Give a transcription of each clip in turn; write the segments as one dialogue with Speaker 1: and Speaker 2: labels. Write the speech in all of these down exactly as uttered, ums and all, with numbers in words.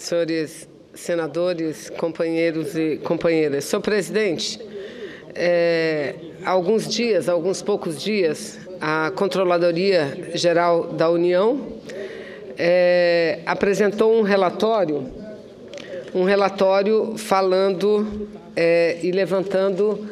Speaker 1: senhores senadores, companheiros e companheiras. Senhor presidente, é, há alguns dias, há alguns poucos dias, a Controladoria Geral da União é, apresentou um relatório, um relatório falando é, e levantando...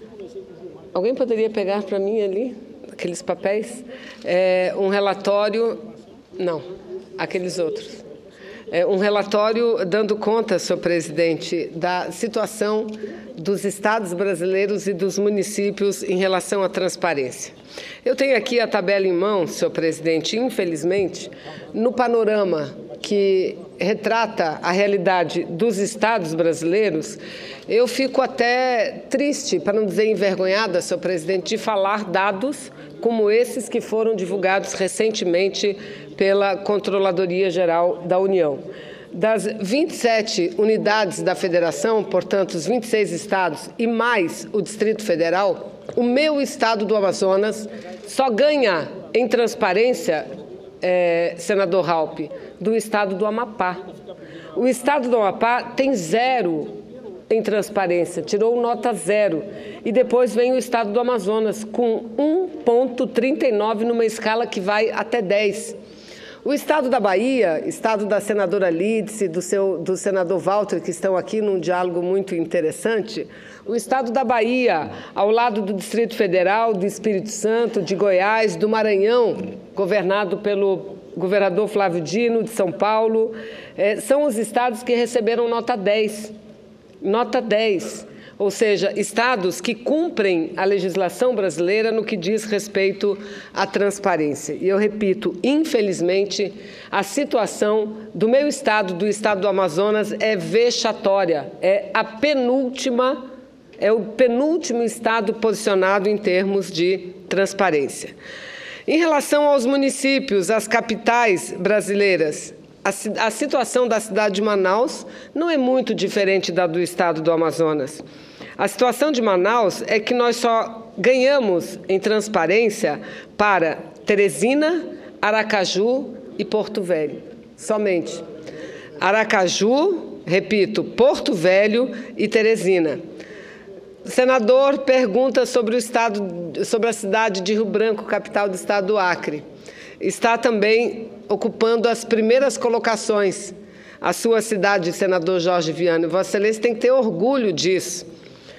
Speaker 1: Alguém poderia pegar para mim ali, aqueles papéis? É, um relatório... Não, aqueles outros. É um relatório dando conta, senhor presidente, da situação dos estados brasileiros e dos municípios em relação à transparência. Eu tenho aqui a tabela em mão, senhor presidente, infelizmente, no panorama que retrata a realidade dos estados brasileiros, eu fico até triste, para não dizer envergonhada, senhor presidente, de falar dados como esses que foram divulgados recentemente pela Controladoria Geral da União. Das vinte e sete unidades da Federação, portanto, os vinte e seis estados e mais o Distrito Federal, o meu estado do Amazonas só ganha em transparência, é, senador Raupp, do estado do Amapá. O estado do Amapá tem zero em transparência, tirou nota zero. E depois vem o estado do Amazonas, com um vírgula trinta e nove numa escala que vai até dez. O estado da Bahia, estado da senadora Lídice, do, seu, do senador Walter, que estão aqui num diálogo muito interessante, o estado da Bahia, ao lado do Distrito Federal, do Espírito Santo, de Goiás, do Maranhão, governado pelo governador Flávio Dino, de São Paulo, eh, são os estados que receberam nota dez. Nota dez. Ou seja, estados que cumprem a legislação brasileira no que diz respeito à transparência. E eu repito, infelizmente, a situação do meu estado, do estado do Amazonas, é vexatória. É a penúltima, é o penúltimo estado posicionado em termos de transparência. Em relação aos municípios, às capitais brasileiras, a situação da cidade de Manaus não é muito diferente da do estado do Amazonas. A situação de Manaus é que nós só ganhamos em transparência para Teresina, Aracaju e Porto Velho. Somente. Aracaju, repito, Porto Velho e Teresina. O senador pergunta sobre o estado, sobre a cidade de Rio Branco, capital do estado do Acre. Está também ocupando as primeiras colocações. A sua cidade, senador Jorge Viana, Vossa Excelência tem que ter orgulho disso.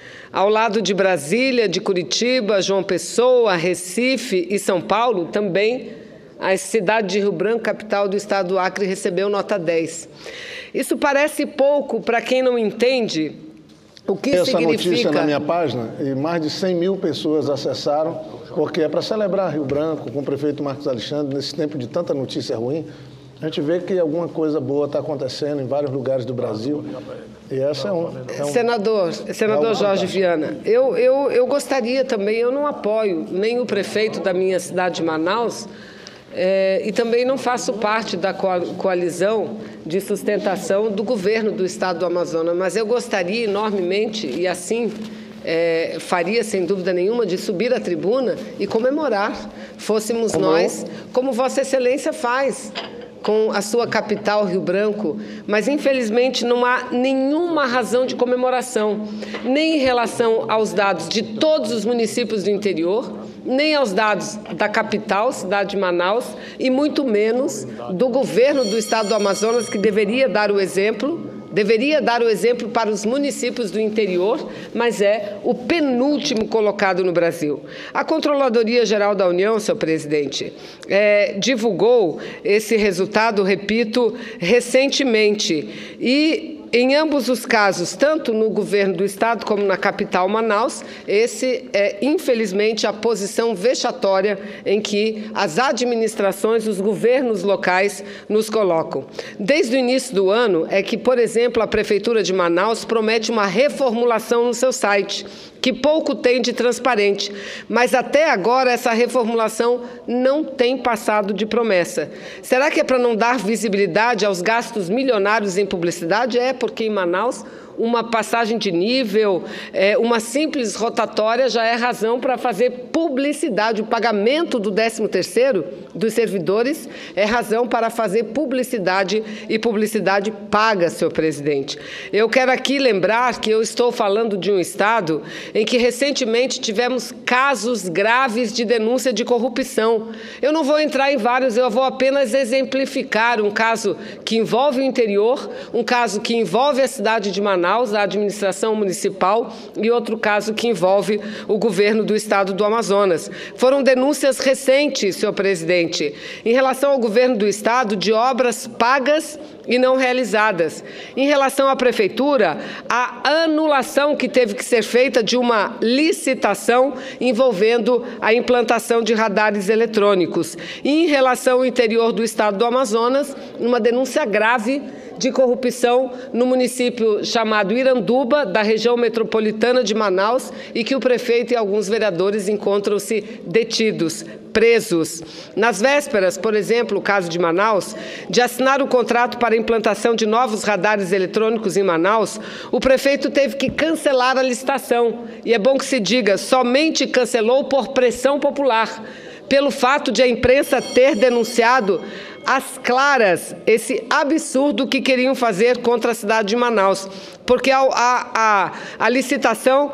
Speaker 1: Ao lado de Brasília, de Curitiba, João Pessoa, Recife e São Paulo, também a cidade de Rio Branco, capital do estado do Acre, recebeu nota dez. Isso parece pouco para quem não entende o que
Speaker 2: Essa
Speaker 1: significa...
Speaker 2: Essa notícia na minha página, e mais de cem mil pessoas acessaram, porque é para celebrar Rio Branco com o prefeito Marcos Alexandre, nesse tempo de tanta notícia ruim, a gente vê que alguma coisa boa está acontecendo em vários lugares do Brasil. E essa é um... É um
Speaker 1: senador, senador Jorge Viana, eu, eu, eu gostaria também, eu não apoio nem o prefeito da minha cidade de Manaus, é, e também não faço parte da coalizão de sustentação do governo do estado do Amazonas, mas eu gostaria enormemente, e assim é, faria sem dúvida nenhuma, de subir à tribuna e comemorar, fôssemos como nós, eu? como Vossa Excelência faz com a sua capital, Rio Branco, mas infelizmente não há nenhuma razão de comemoração, nem em relação aos dados de todos os municípios do interior, nem aos dados da capital, cidade de Manaus, e muito menos do governo do estado do Amazonas, que deveria dar o exemplo, deveria dar o exemplo para os municípios do interior, mas é o penúltimo colocado no Brasil. A Controladoria Geral da União, senhor presidente, é, divulgou esse resultado, repito, recentemente, e em ambos os casos, tanto no governo do estado como na capital Manaus, esse é, infelizmente, a posição vexatória em que as administrações, os governos locais nos colocam. Desde o início do ano é que, por exemplo, a Prefeitura de Manaus promete uma reformulação no seu site, que pouco tem de transparente, mas até agora essa reformulação não tem passado de promessa. Será que é para não dar visibilidade aos gastos milionários em publicidade? É, porque em Manaus uma passagem de nível, é, uma simples rotatória já é razão para fazer publicidade. O pagamento do décimo terceiro dos servidores é razão para fazer publicidade, e publicidade paga, senhor presidente. Eu quero aqui lembrar que eu estou falando de um estado em que recentemente tivemos casos graves de denúncia de corrupção. Eu não vou entrar em vários, eu vou apenas exemplificar um caso que envolve o interior, um caso que envolve a cidade de Manaus, a administração municipal, e outro caso que envolve o governo do estado do Amazonas. Foram denúncias recentes, senhor presidente, em relação ao governo do estado de obras pagas e não realizadas. Em relação à prefeitura, a anulação que teve que ser feita de uma licitação envolvendo a implantação de radares eletrônicos. E em relação ao interior do estado do Amazonas, uma denúncia grave de corrupção no município chamado Iranduba, da região metropolitana de Manaus, e que o prefeito e alguns vereadores encontram-se detidos, presos. Nas vésperas, por exemplo, o caso de Manaus, de assinar o contrato para a implantação de novos radares eletrônicos em Manaus, o prefeito teve que cancelar a licitação. E é bom que se diga, somente cancelou por pressão popular, pelo fato de a imprensa ter denunciado às claras esse absurdo que queriam fazer contra a cidade de Manaus, porque a, a, a licitação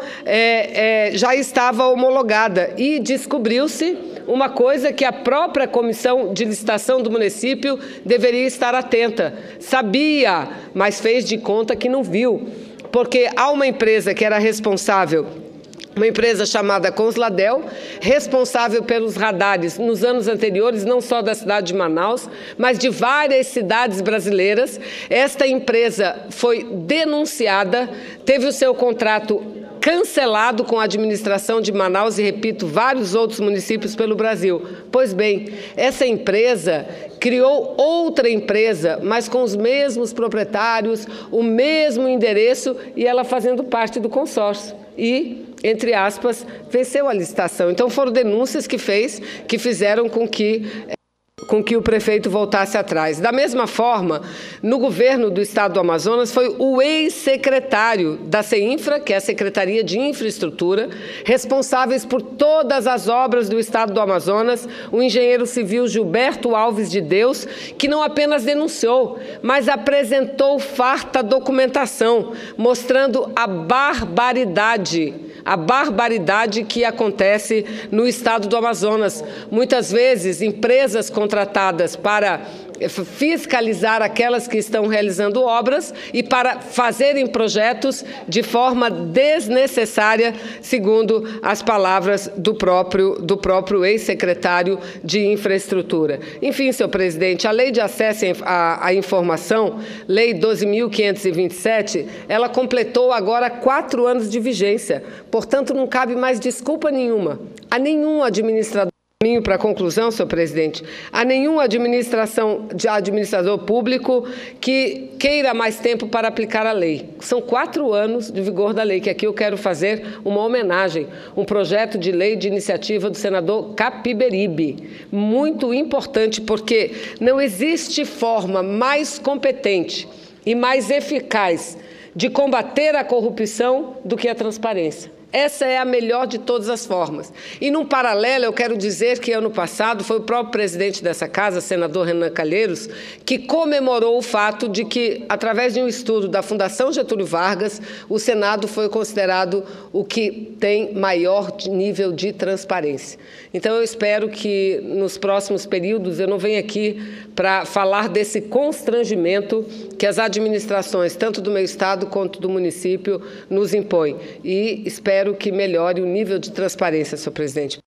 Speaker 1: é, é, já estava homologada e descobriu-se uma coisa que a própria comissão de licitação do município deveria estar atenta. Sabia, mas fez de conta que não viu, porque há uma empresa que era responsável, uma empresa chamada Consladel, responsável pelos radares nos anos anteriores, não só da cidade de Manaus, mas de várias cidades brasileiras. Esta empresa foi denunciada, teve o seu contrato cancelado com a administração de Manaus e, repito, vários outros municípios pelo Brasil. Pois bem, essa empresa criou outra empresa, mas com os mesmos proprietários, o mesmo endereço, e ela fazendo parte do consórcio. E, entre aspas, venceu a licitação. Então, foram denúncias que fez, que fizeram com que, com que o prefeito voltasse atrás. Da mesma forma, no governo do estado do Amazonas, foi o ex-secretário da CEINFRA, que é a Secretaria de Infraestrutura, responsáveis por todas as obras do estado do Amazonas, o engenheiro civil Gilberto Alves de Deus, que não apenas denunciou, mas apresentou farta documentação, mostrando a barbaridade, a barbaridade que acontece no estado do Amazonas. Muitas vezes, empresas contratadas para fiscalizar aquelas que estão realizando obras e para fazerem projetos de forma desnecessária, segundo as palavras do próprio, do próprio ex-secretário de Infraestrutura. Enfim, senhor presidente, a Lei de Acesso à, à Informação, Lei doze mil quinhentos e vinte e sete, ela completou agora quatro anos de vigência. Portanto, não cabe mais desculpa nenhuma a nenhum administrador. Para a conclusão, senhor presidente, a nenhum administração, de administrador público que queira mais tempo para aplicar a lei. São quatro anos de vigor da lei, que aqui eu quero fazer uma homenagem, um projeto de lei de iniciativa do senador Capiberibe, muito importante, porque não existe forma mais competente e mais eficaz de combater a corrupção do que a transparência. Essa é a melhor de todas as formas. E, num paralelo, eu quero dizer que, ano passado, foi o próprio presidente dessa casa, senador Renan Calheiros, que comemorou o fato de que, através de um estudo da Fundação Getúlio Vargas, o Senado foi considerado o que tem maior nível de transparência. Então, eu espero que, nos próximos períodos, eu não venha aqui para falar desse constrangimento que as administrações, tanto do meu estado quanto do município, nos impõem. E espero que melhore o nível de transparência, senhor presidente.